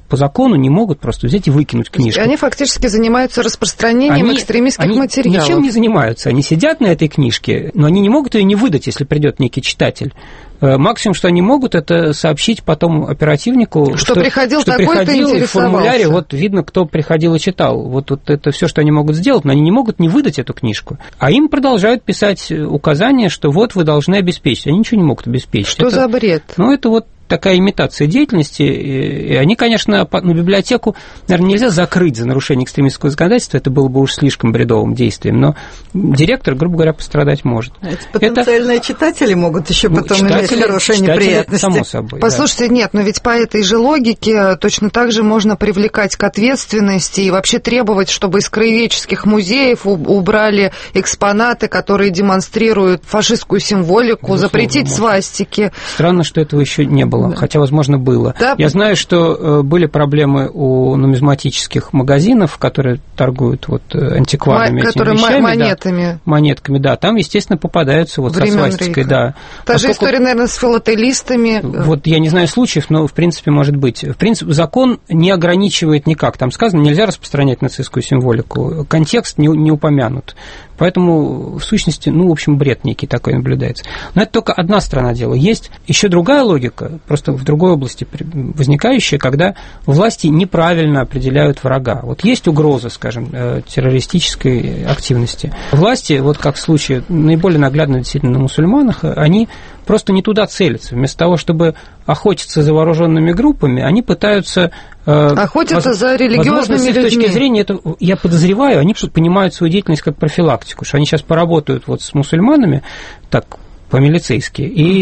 Speaker 2: по закону не могут просто взять и выкинуть книжку.
Speaker 1: Они фактически занимаются распространением экстремистских материалов.
Speaker 2: Ничем не занимаются. Они сидят на этой книжке, но они не могут ее не выдать, если придет некий читатель. Максимум, что они могут, это сообщить потом оперативнику,
Speaker 1: что приходил такой-то,
Speaker 2: и в формуляре вот видно, кто приходил и читал. Вот это все, что они могут сделать, но они не могут не выдать эту книжку. А им продолжают писать указания, что вот вы должны обеспечить. Они ничего не могут обеспечить.
Speaker 1: Что за бред?
Speaker 2: Ну, это вот такая имитация деятельности, и они, конечно, библиотеку, наверное, нельзя закрыть за нарушение экстремистского законодательства, это было бы уж слишком бредовым действием, но директор, грубо говоря, пострадать может.
Speaker 3: Эти потенциальные читатели могут еще потом иметь хорошие неприятности.
Speaker 2: Само собой.
Speaker 1: Послушайте, нет, но ведь по этой же логике точно так же можно привлекать к ответственности и вообще требовать, чтобы из краеведческих музеев убрали экспонаты, которые демонстрируют фашистскую символику, безусловно, запретить свастики.
Speaker 2: Странно, что этого еще не было. Да. Хотя, возможно, было. Да. Я знаю, что были проблемы у нумизматических магазинов, которые торгуют вот антикварными этими вещами.
Speaker 1: Монетами.
Speaker 2: Да, монетками, да. Там, естественно, попадаются вот со свастикой. Да.
Speaker 1: Та же история, наверное, с филателистами.
Speaker 2: Вот я не знаю случаев, но, в принципе, может быть. В принципе, закон не ограничивает никак. Там сказано, нельзя распространять нацистскую символику. Контекст не упомянут. Поэтому, в сущности, в общем, бред некий такой наблюдается. Но это только одна сторона дела. Есть еще другая логика, просто в другой области возникающая, когда власти неправильно определяют врага. Вот есть угроза, скажем, террористической активности. Власти, вот как в случае наиболее наглядно действительно на мусульманах, они просто не туда целятся. Вместо того, чтобы охотиться за вооруженными группами, они пытаются...
Speaker 1: Охотятся за религиозными людьми.
Speaker 2: С точки зрения, это, я подозреваю, они понимают свою деятельность как профилактику, что они сейчас поработают вот с мусульманами, так, по-милицейски,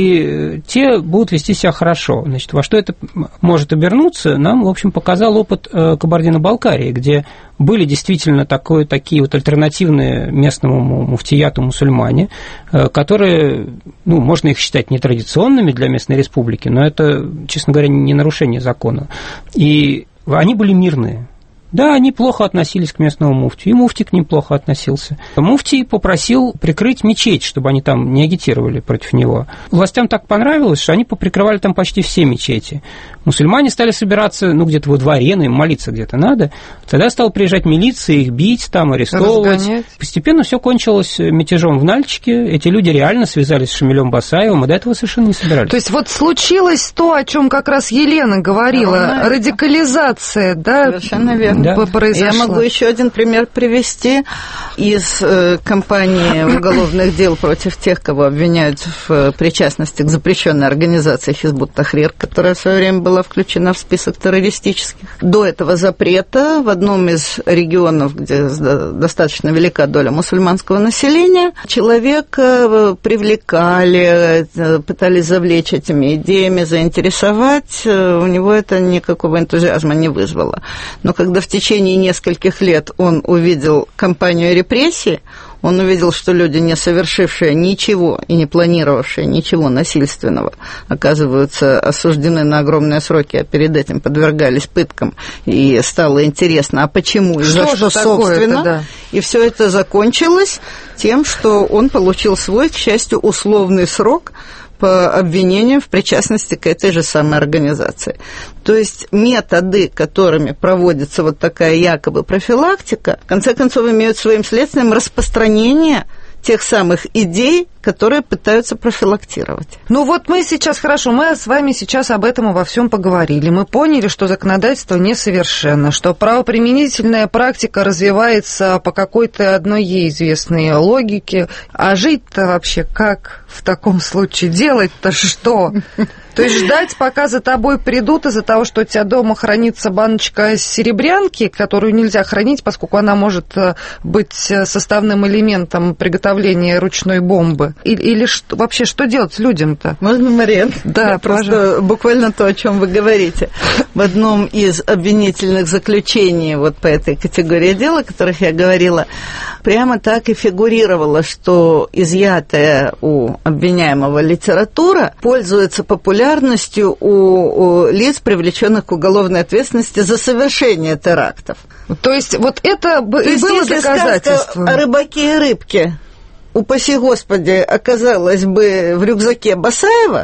Speaker 2: и те будут вести себя хорошо. Значит, во что это может обернуться, нам, в общем, показал опыт Кабардино-Балкарии, где были действительно такие вот альтернативные местному муфтияту мусульмане, которые, можно их считать нетрадиционными для местной республики, но это, честно говоря, не нарушение закона. И они были мирные. Да, они плохо относились к местному муфти, и муфти к ним плохо относился. Муфти попросил прикрыть мечеть, чтобы они там не агитировали против него. Властям так понравилось, что они поприкрывали там почти все мечети. Мусульмане стали собираться, где-то во дворе, им молиться где-то надо. Тогда стала приезжать милиция, их бить, там арестовывать.
Speaker 1: Разгонять.
Speaker 2: Постепенно все кончилось мятежом в Нальчике. Эти люди реально связались с Шамилем Басаевым, и до этого совершенно не собирались.
Speaker 1: То есть вот случилось то, о чем как раз Елена говорила, радикализация, да?
Speaker 3: Совершенно верно.
Speaker 1: Да. Произошла.
Speaker 3: Я могу еще один пример привести из кампании уголовных дел против тех, кого обвиняют в причастности к запрещенной организации Хизбут Тахрир, которая в свое время была включена в список террористических. До этого запрета в одном из регионов, где достаточно велика доля мусульманского населения, человека привлекали, пытались завлечь этими идеями, заинтересовать. У него это никакого энтузиазма не вызвало. Но когда в течение нескольких лет он увидел кампанию репрессий, он увидел, что люди, не совершившие ничего и не планировавшие ничего насильственного, оказываются осуждены на огромные сроки, а перед этим подвергались пыткам, и стало интересно, а почему и за что, собственно. Да. И все это закончилось тем, что он получил свой, к счастью, условный срок по обвинениям в причастности к этой же самой организации. То есть методы, которыми проводится вот такая якобы профилактика, в конце концов имеют своим следствием распространение тех самых идей, которые пытаются профилактировать.
Speaker 1: Вот мы сейчас, хорошо, мы с вами сейчас об этом обо всем поговорили. Мы поняли, что законодательство несовершенно, что правоприменительная практика развивается по какой-то одной ей известной логике. А жить-то вообще как в таком случае? Делать-то что? То есть ждать, пока за тобой придут из-за того, что у тебя дома хранится баночка серебрянки, которую нельзя хранить, поскольку она может быть составным элементом приготовления ручной бомбы. Или что, вообще что делать с людям-то?
Speaker 3: Можно, Мария?
Speaker 1: Да,
Speaker 3: просто буквально то, о чем вы говорите. В одном из обвинительных заключений вот по этой категории дела, о которых я говорила, прямо так и фигурировало, что изъятая у обвиняемого литература пользуется популярностью у лиц, привлеченных к уголовной ответственности за совершение терактов.
Speaker 1: То есть вот это и было доказательством.
Speaker 3: О рыбаке и рыбке, упаси Господи, оказалось бы в рюкзаке Басаева,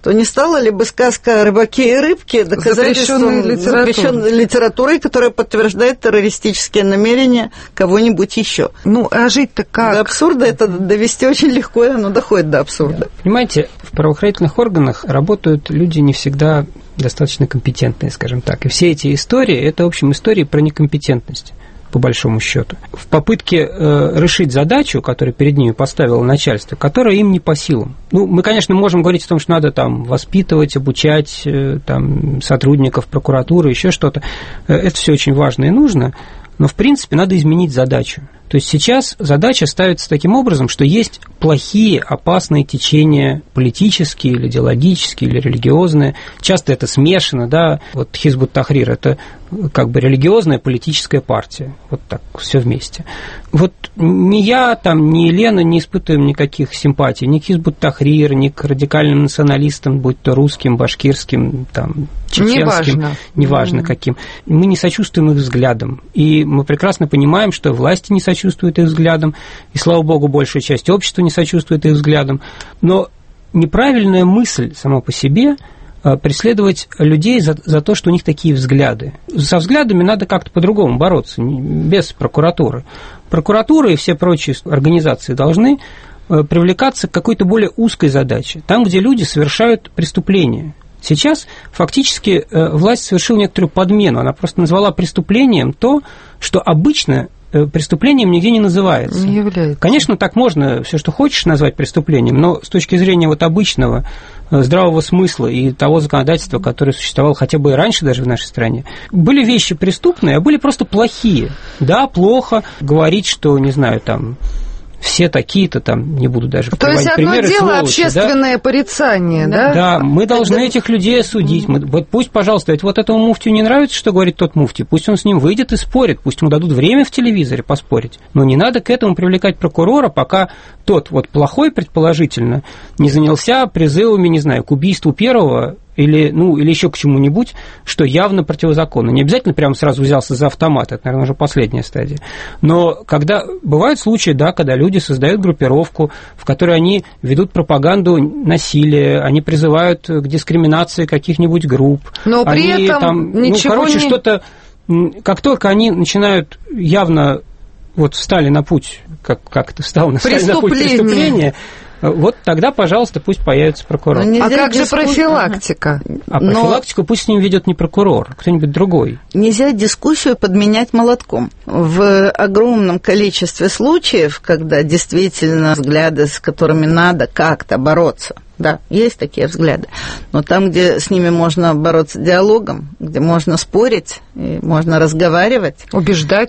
Speaker 3: то не стала ли бы сказка о рыбаке и рыбке доказательством запрещенной литературой, которая подтверждает террористические намерения кого-нибудь еще?
Speaker 1: Ну, а жить-то как?
Speaker 3: До абсурда это довести очень легко, и оно доходит до абсурда.
Speaker 2: Понимаете, в правоохранительных органах работают люди не всегда достаточно компетентные, скажем так. И все эти истории – это, в общем, истории про некомпетентность, по большому счету. В попытке решить задачу, которую перед ними поставило начальство, которая им не по силам. Ну, мы, конечно, можем говорить о том, что надо там воспитывать, обучать там, сотрудников прокуратуры, еще что-то. Это все очень важно и нужно, но, в принципе, надо изменить задачу. То есть сейчас задача ставится таким образом, что есть плохие, опасные течения, политические или идеологические, или религиозные. Часто это смешано, да. Вот Хизб ут-Тахрир – это как бы религиозная политическая партия. Вот так, все вместе. Вот ни я, там, ни Елена не испытываем никаких симпатий ни к Хизб ут-Тахрир, ни к радикальным националистам, будь то русским, башкирским, там, чеченским, неважно каким. Мы не сочувствуем их взглядам. И мы прекрасно понимаем, что власти не сочувствуют их взглядам, и, слава богу, большая часть общества не сочувствует их взглядам. Но неправильная мысль сама по себе преследовать людей за то, что у них такие взгляды. Со взглядами надо как-то по-другому бороться, без прокуратуры. Прокуратура и все прочие организации должны привлекаться к какой-то более узкой задаче, там, где люди совершают преступления. Сейчас фактически власть совершила некоторую подмену, она просто назвала преступлением то, что обычно преступлением нигде не называется.
Speaker 1: Не является.
Speaker 2: Конечно, так можно все, что хочешь, назвать преступлением, но с точки зрения вот обычного здравого смысла и того законодательства, которое существовало хотя бы и раньше даже в нашей стране, были вещи преступные, а были просто плохие. Да, плохо говорить, что, не знаю, там, все такие-то там, не буду даже приводить примеры,
Speaker 1: то есть одно дело
Speaker 2: сволочи,
Speaker 1: общественное, да? Порицание, да?
Speaker 2: Да, мы должны этих людей осудить. Вот пусть, пожалуйста, ведь вот этому муфтию не нравится, что говорит тот муфтий, пусть он с ним выйдет и спорит, пусть ему дадут время в телевизоре поспорить. Но не надо к этому привлекать прокурора, пока тот вот плохой, предположительно, не занялся призывами, не знаю, к убийству первого или еще к чему-нибудь, что явно противозаконно. Не обязательно прямо сразу взялся за автомат, это, наверное, уже последняя стадия. Но когда бывают случаи, да, когда люди создают группировку, в которой они ведут пропаганду насилия, они призывают к дискриминации каких-нибудь групп.
Speaker 1: Но при этом
Speaker 2: там,
Speaker 1: ничего
Speaker 2: что-то, как только они начинают явно вот встали на путь, как это встал на путь преступления, вот тогда, пожалуйста, пусть появится прокурор.
Speaker 1: А как же профилактика?
Speaker 2: А профилактику пусть с ним ведет не прокурор, а кто-нибудь другой.
Speaker 3: Нельзя дискуссию подменять молотком. В огромном количестве случаев, когда действительно взгляды, с которыми надо как-то бороться, да, есть такие взгляды, но там, где с ними можно бороться диалогом, где можно спорить, можно разговаривать, убеждать,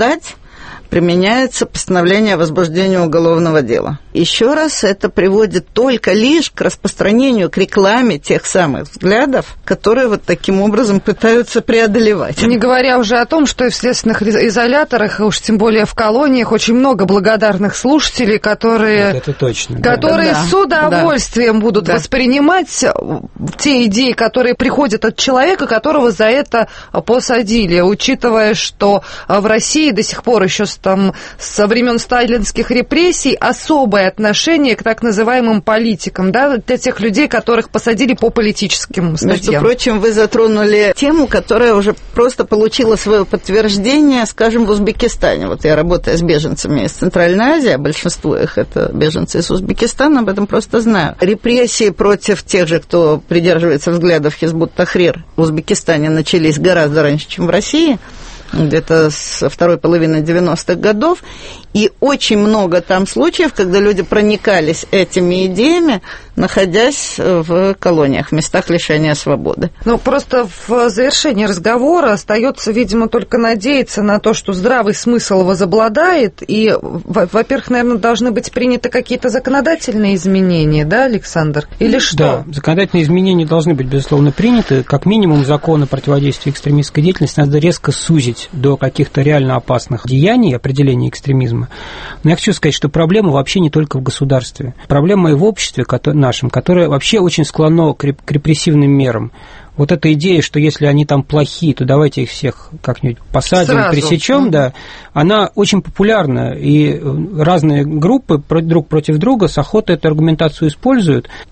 Speaker 3: применяется постановление о возбуждении уголовного дела. Еще раз, это приводит только лишь к распространению, к рекламе тех самых взглядов, которые вот таким образом пытаются преодолевать.
Speaker 1: Не говоря уже о том, что и в следственных изоляторах, уж тем более в колониях, очень много благодарных слушателей, которые,
Speaker 2: это точно,
Speaker 1: которые с удовольствием будут воспринимать те идеи, которые приходят от человека, которого за это посадили, учитывая, что в России до сих пор еще со времен сталинских репрессий особое отношение к так называемым политикам, да, для тех людей, которых посадили по политическим статьям.
Speaker 3: Между прочим, вы затронули тему, которая уже просто получила свое подтверждение, скажем, в Узбекистане. Вот я работаю с беженцами из Центральной Азии, а большинство их это беженцы из Узбекистана, об этом просто знаю. Репрессии против тех же, кто придерживается взглядов Хизб ут-Тахрир в Узбекистане начались гораздо раньше, чем в России, где-то со второй половины 90-х годов, и очень много там случаев, когда люди проникались этими идеями, находясь в колониях, в местах лишения свободы.
Speaker 1: Ну, просто в завершении разговора остается, видимо, только надеяться на то, что здравый смысл возобладает, и, во-первых, наверное, должны быть приняты какие-то законодательные изменения, да, Александр? Или что?
Speaker 2: Да, законодательные изменения должны быть, безусловно, приняты. Как минимум, закон о противодействии экстремистской деятельности надо резко сузить до каких-то реально опасных деяний, определения экстремизма. Но я хочу сказать, что проблема вообще не только в государстве. Проблема и в обществе нашем, которое вообще очень склонно к репрессивным мерам. Вот эта идея, что если они там плохие, то давайте их всех как-нибудь посадим, пресечем, да, она очень популярна, и разные группы друг против друга с охотой эту аргументацию используют, и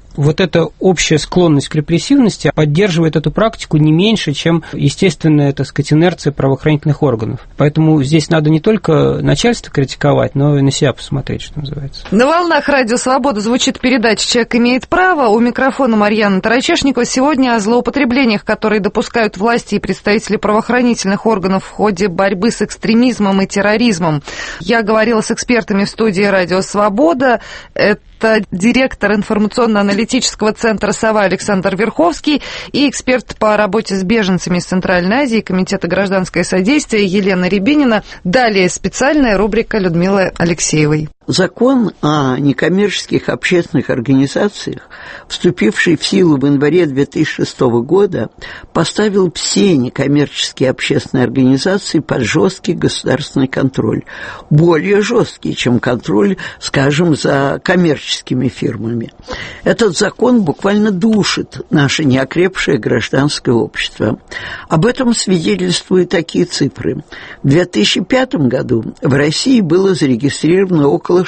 Speaker 2: вот эта общая склонность к репрессивности поддерживает эту практику не меньше, чем естественная, так сказать, инерция правоохранительных органов. Поэтому здесь надо не только начальство критиковать, но и на себя посмотреть, что называется.
Speaker 1: На волнах Радио Свобода звучит передача «Человек имеет право». У микрофона Марьяна Тарачешникова. Сегодня о злоупотреблениях, которые допускают власти и представители правоохранительных органов в ходе борьбы с экстремизмом и терроризмом. Я говорила с экспертами в студии Радио Свобода. Это директор информационно-аналитического центра «Сова» Александр Верховский и эксперт по работе с беженцами из Центральной Азии Комитета гражданское содействие Елена Рябинина. Далее специальная рубрика Людмилы Алексеевой.
Speaker 7: Закон о некоммерческих общественных организациях, вступивший в силу в январе 2006 года, поставил все некоммерческие общественные организации под жесткий государственный контроль. Более жесткий, чем контроль, скажем, за коммерческими фирмами. Этот закон буквально душит наше неокрепшее гражданское общество. Об этом свидетельствуют такие цифры. В 2005 году в России было зарегистрировано около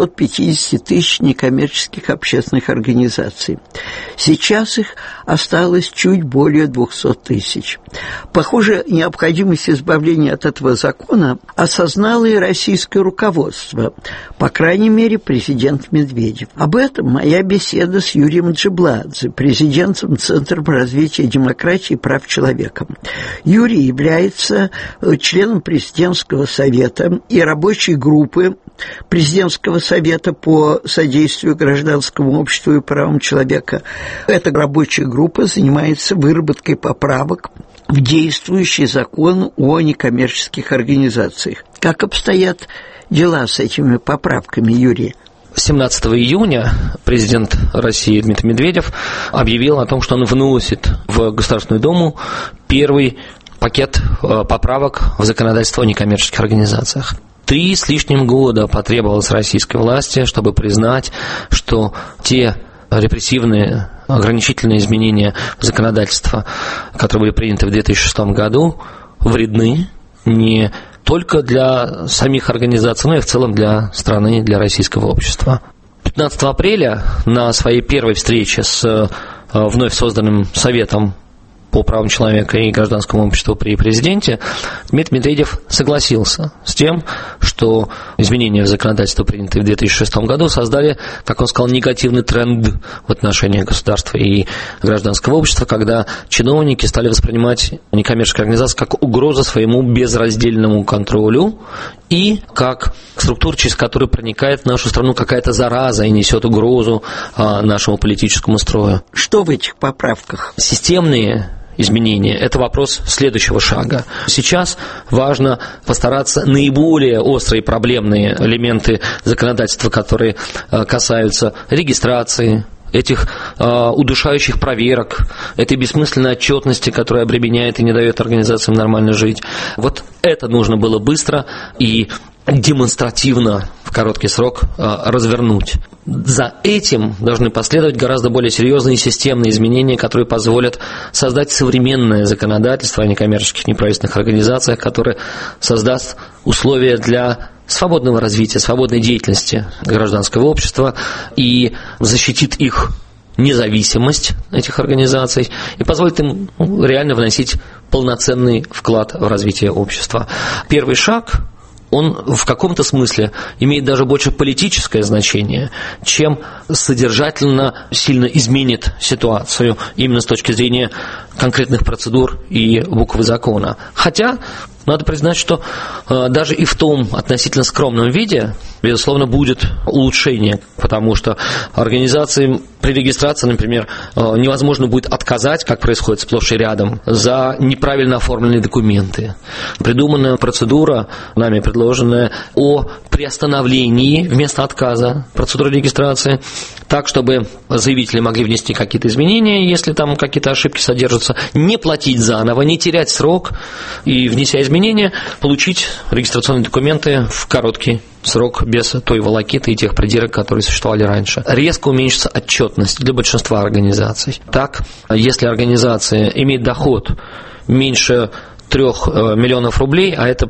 Speaker 7: 650 тысяч некоммерческих общественных организаций. Сейчас их осталось чуть более 200 тысяч. Похоже, необходимость избавления от этого закона осознало и российское руководство, по крайней мере, президент Медведев. Об этом моя беседа с Юрием Джибладзе, президентом Центра по развитию демократии и прав человека. Юрий является членом президентского совета и рабочей группы президентского совета по содействию гражданскому обществу и правам человека. Эта рабочая группа занимается выработкой поправок в действующий закон о некоммерческих организациях. Как обстоят дела с этими поправками, Юрий?
Speaker 8: 17 июня президент России Дмитрий Медведев объявил о том, что он вносит в Государственную Думу первый пакет поправок в законодательство о некоммерческих организациях. 3 с лишним года потребовалось российской власти, чтобы признать, что те репрессивные ограничительные изменения в законодательство, которые были приняты в 2006 году, вредны не только для самих организаций, но и в целом для страны, для российского общества. 15 апреля на своей первой встрече с вновь созданным Советом по правам человека и гражданскому обществу при президенте, Дмитрий Медведев согласился с тем, что изменения в законодательство, принятые в 2006 году, создали, как он сказал, негативный тренд в отношении государства и гражданского общества, когда чиновники стали воспринимать некоммерческие организации как угрозу своему безраздельному контролю и как структуру, через которую проникает в нашу страну какая-то зараза и несет угрозу нашему политическому строю.
Speaker 7: Что в этих поправках?
Speaker 8: Системные изменения – это вопрос следующего шага. Сейчас важно постараться наиболее острые проблемные элементы законодательства, которые касаются регистрации, этих удушающих проверок, этой бессмысленной отчетности, которая обременяет и не дает организациям нормально жить. Вот это нужно было быстро и демонстративно в короткий срок развернуть. За этим должны последовать гораздо более серьезные и системные изменения, которые позволят создать современное законодательство о некоммерческих неправительственных организациях, которое создаст условия для свободного развития, свободной деятельности гражданского общества и защитит их независимость, этих организаций, и позволит им реально вносить полноценный вклад в развитие общества. Первый шаг, он в каком-то смысле имеет даже больше политическое значение, чем содержательно сильно изменит ситуацию именно с точки зрения конкретных процедур и буквы закона. Хотя надо признать, что даже и в том относительно скромном виде, безусловно, будет улучшение, потому что организациям при регистрации, например, невозможно будет отказать, как происходит сплошь и рядом, за неправильно оформленные документы. Придуманная процедура, нами предложенная, о приостановлении вместо отказа процедуры регистрации, так, чтобы заявители могли внести какие-то изменения, если там какие-то ошибки содержатся, не платить заново, не терять срок и, внеся изменения, получить регистрационные документы в короткий срок без той волокиты и тех придирок, которые существовали раньше. Резко уменьшится отчетность для большинства организаций. Так, если организация имеет доход меньше 3 миллионов рублей, а это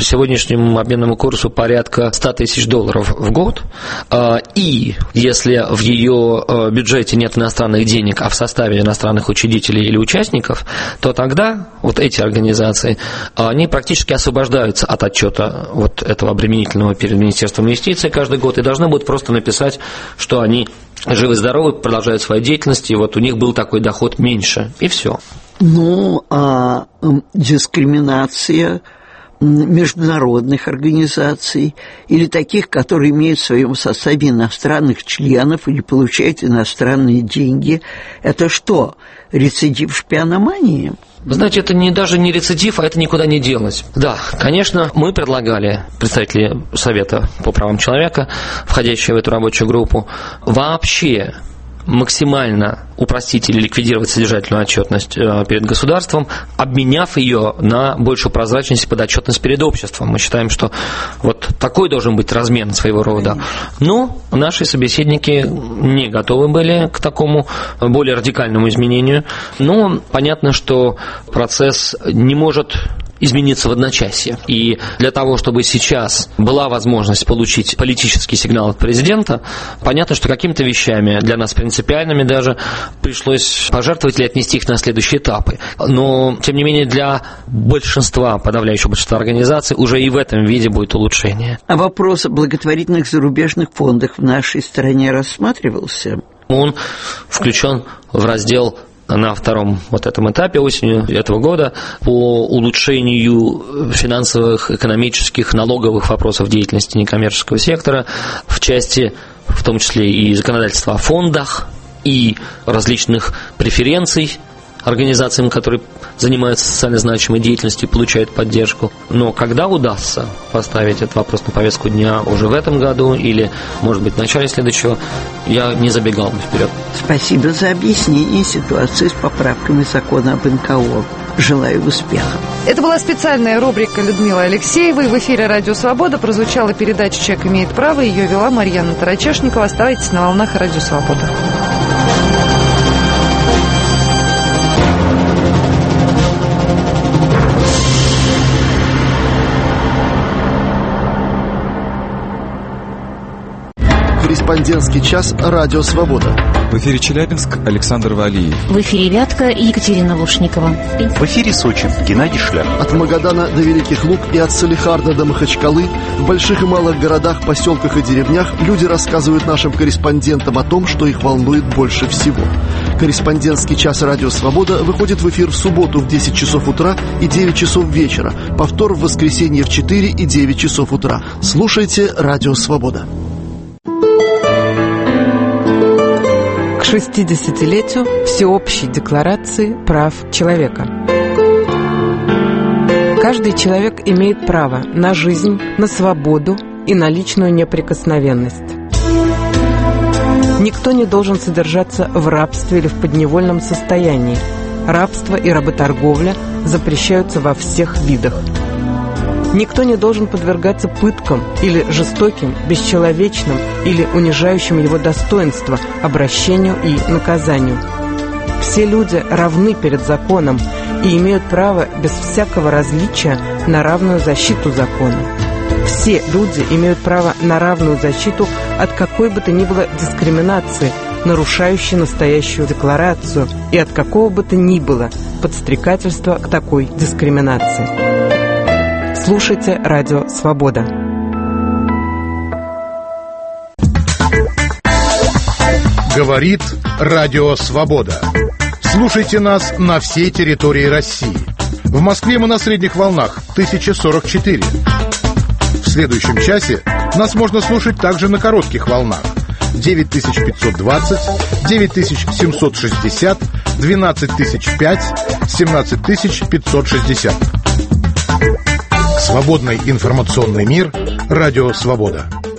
Speaker 8: по сегодняшнему обменному курсу порядка $100 тысяч в год. И если в ее бюджете нет иностранных денег, а в составе иностранных учредителей или участников, то тогда вот эти организации, они практически освобождаются от отчета вот этого обременительного перед Министерством юстиции каждый год и должны будут просто написать, что они живы-здоровы, продолжают свою деятельность, и вот у них был такой доход меньше, и все.
Speaker 7: Ну, а дискриминация международных организаций или таких, которые имеют в своем составе иностранных членов или получают иностранные деньги, это что, рецидив шпиономании?
Speaker 8: Вы знаете, это даже не рецидив, а это никуда не делось. Да, конечно, мы предлагали, представители Совета по правам человека, входящие в эту рабочую группу, вообще максимально упростить или ликвидировать содержательную отчетность перед государством, обменяв ее на большую прозрачность и подотчетность перед обществом. Мы считаем, что вот такой должен быть размен своего рода. Но наши собеседники не готовы были к такому более радикальному изменению. Но понятно, что процесс не может измениться в одночасье. И для того, чтобы сейчас была возможность получить политический сигнал от президента, понятно, что какими-то вещами, для нас принципиальными даже, пришлось пожертвовать или отнести их на следующие этапы. Но, тем не менее, для большинства, подавляющего большинства организаций уже и в этом виде будет улучшение.
Speaker 7: А вопрос о благотворительных зарубежных фондах в нашей стране рассматривался?
Speaker 8: Он включен в раздел на втором вот этом этапе осенью этого года по улучшению финансовых, экономических, налоговых вопросов деятельности некоммерческого сектора в части, в том числе и законодательства о фондах, и различных преференций организациям, которые занимаются социально значимой деятельностью и получают поддержку. Но когда удастся поставить этот вопрос на повестку дня уже в этом году или, может быть, в начале следующего, я не забегал бы вперед.
Speaker 7: Спасибо за объяснение ситуации с поправками закона об НКО. Желаю успеха.
Speaker 1: Это была специальная рубрика Людмилы Алексеевой. В эфире «Радио Свобода» прозвучала передача «Человек имеет право». Ее вела Марьяна Тарачешникова. Оставайтесь на волнах «Радио Свобода».
Speaker 9: Корреспондентский час «Радио Свобода».
Speaker 10: В эфире Челябинск, Александр Валиев.
Speaker 11: В эфире Вятка, Екатерина Лушникова.
Speaker 6: В эфире Сочи, Геннадий Шляп.
Speaker 9: От Магадана до Великих Луг и от Салихарда до Махачкалы в больших и малых городах, поселках и деревнях люди рассказывают нашим корреспондентам о том, что их волнует больше всего. Корреспондентский час «Радио Свобода» выходит в эфир в субботу в 10 часов утра и 9 часов вечера, повтор в воскресенье в 4 и 9 часов утра. Слушайте «Радио Свобода».
Speaker 12: К 60-летию Всеобщей декларации прав человека. Каждый человек имеет право на жизнь, на свободу и на личную неприкосновенность. Никто не должен содержаться в рабстве или в подневольном состоянии. Рабство и работорговля запрещаются во всех видах. Никто не должен подвергаться пыткам или жестоким, бесчеловечным или унижающим его достоинство обращению и наказанию. Все люди равны перед законом и имеют право без всякого различия на равную защиту закона. Все люди имеют право на равную защиту от какой бы то ни было дискриминации, нарушающей настоящую декларацию, и от какого бы то ни было подстрекательства к такой дискриминации. Слушайте «Радио Свобода».
Speaker 13: Говорит «Радио Свобода». Слушайте нас на всей территории России. В Москве мы на средних волнах 1044. В следующем часе нас можно слушать также на коротких волнах 9520, 9760, 12005, 17560. Свободный информационный мир. Радио Свобода.